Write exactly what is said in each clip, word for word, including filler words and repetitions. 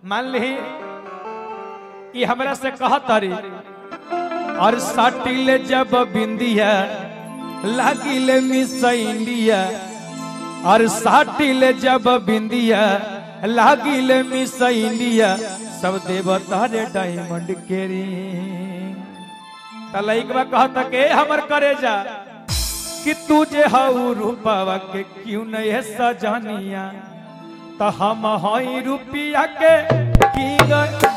मान ली कि हमरा से कहा तारी और साटिले जब बिंदिया लागिले मिस इंडिया और साटिले जब बिंदिया लागिले मिस इंडिया सब देवता रे डायमंड के रिंग तलैकवा कहता के हमर करे जा कि तुझे हाउ रूपावा के क्यों नहीं सजनिया तो हम हई रुपिया के किंग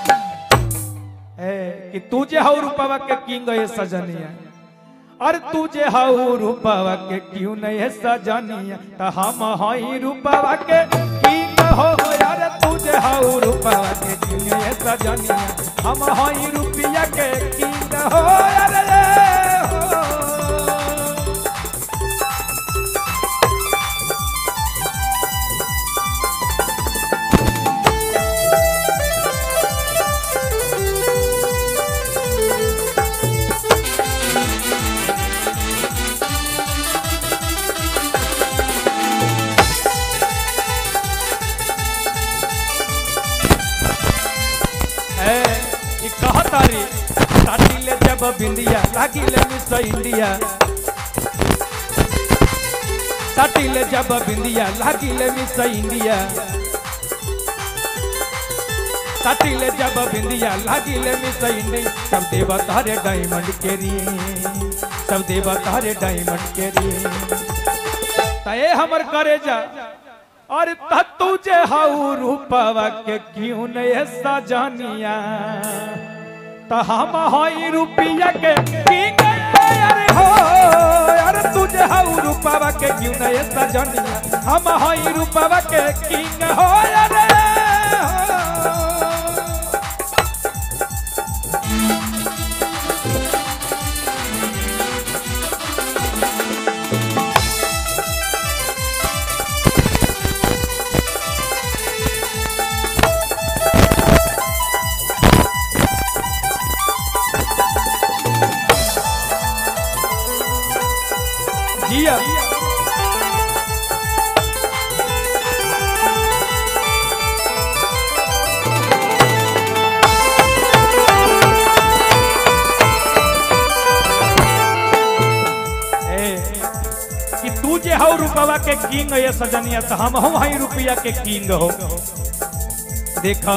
ए कि तुझे हाउ रूपावा के किंग ये सजनिया और तुझे हाउ रूपावा के क्यों नहीं सजनिया तो हम हई रूपावा के किंग हो यार तुझे हाउ रूपावा के क्यों नहीं सजनिया हम हई रुपिया के किंग हो यार साटिले जब बिंदिया लागिले मिस इंडिया साटिले जब बिंदिया लागिले मिस इंडिया साटिले जब बिंदिया लागिले मिस इंडिया सब देवता रे डायमंड के रिंग सब देवता रे डायमंड के रिंग तए हमर करे जा और तुझे हाउ रूपावा के क्यों नहीं सजनिया तो हम हई रुपिया के किंग अरे हो यार तुझे हाउ रूपावा के क्यों नहीं सजनिया हम हई रूपावा के किंग हो यार जिया कि तू जे हाउ रूपावा के किंग ये सजनिया तो हम हूँ हई रुपया के किंग हो देखा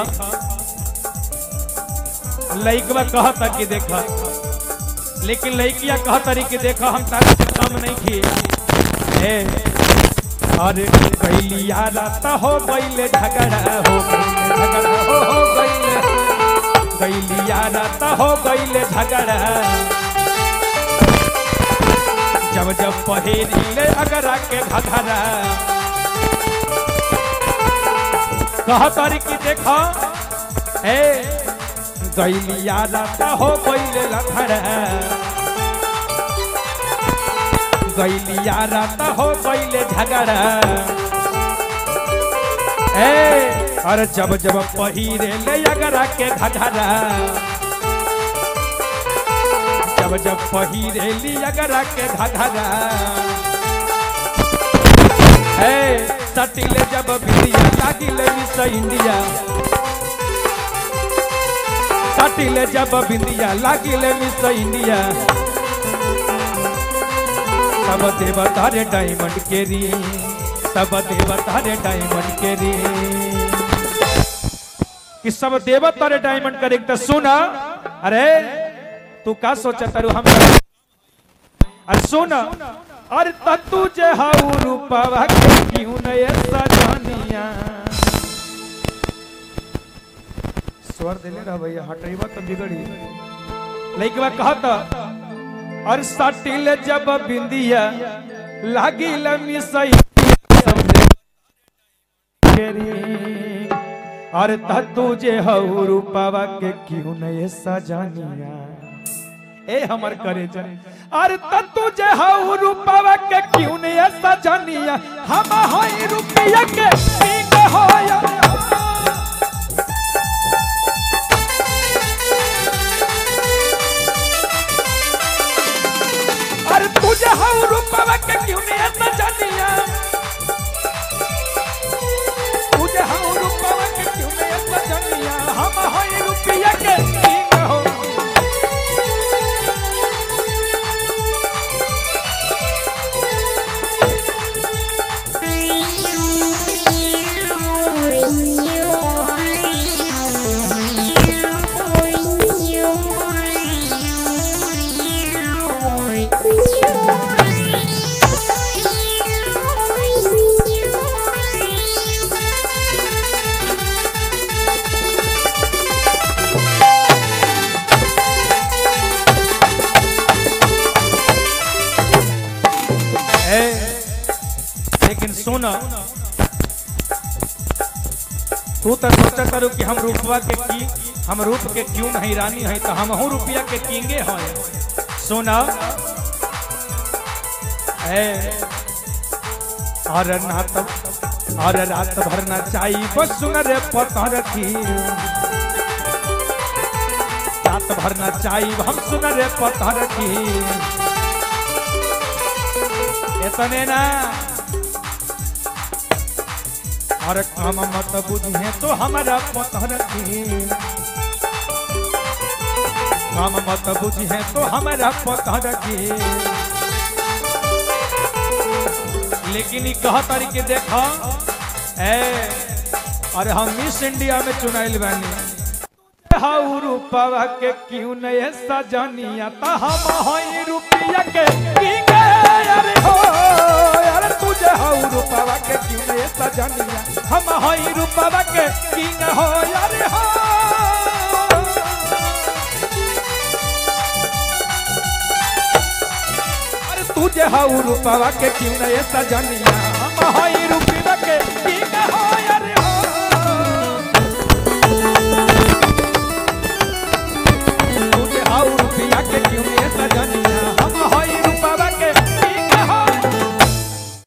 लइकवा कहता कि देखा लेकिन लइकिया कहता कि देखा हम तारे से कम नहीं किए अरे कैलिया रात हो गईले झगड़ा हो झगड़ा हो गईले कैलिया रात हो गईले झगड़ा जब जब पहेरीले अगरा के घघरा कहता कि देखा ए गईलिया रात हो गईले लखड़ा गईलिया रात हो गईले झगड़ा ए अरे जब जब पहिरे ले अगरा के घघरा जब जब पहिरे ली अगरा के घघरा ए सटिले जब बिंदिया लागिले मिस इंडिया साटिले जब बिंदिया लागिले मिस इंडिया सब देवता रे डायमंड के रिंग सब देवता रे डायमंड के रिंग कि सब देवता रे डायमंड का रिंग तो सुना अरे तू का सोचा तारू हम अरे सुना अरे तू जे हाउ रूपावा के क्यों नहीं सजनिया स्वर दिले ना भैया हटैबा तो बिगड़ी लइकवा कहता और साटिले जब बिंदिया लागिले मिस और तुझे हाउ रूपावा के क्यों नहीं सजनिया ए हमर करे जा और तुझे हाउ रूपावा के क्यों नहीं सजनिया हम हई रुपया के किंग हो तुझे हाउ रूपावा के क्यों नहीं सजनिया तुझे हाउ रूपावा के क्यों नहीं सजनिया सुन तू तो सोचा करू कि हम रूपवा के की हम रूप के क्यों नहीं रानी है तो हम हूँ रुपया के किंगे हैं सुना और ना तब और रात भर ना चाहिए बस सुन रे पता रखी रात भर ना चाहिए हम सुन रे पता रखी इतने ना और काम मत बुझे तो हमारा पता रखी काम मत बुझे तो हमारा पता रखी लेकिन ये कहा तरीके देखा ए अरे हम मिस इंडिया में चुनाइल बानी हाउ रूपवा के क्यों नहीं सजनिया ता हम होई रुपया के किंगे अरे हो अरे तुझे हाउ रूपवा के क्यों नहीं सजनिया हम होई रूपवा के किंग हो अरे हो अरे तुझे हाउ रूपवा के क्यों नहीं सजनिया हम होई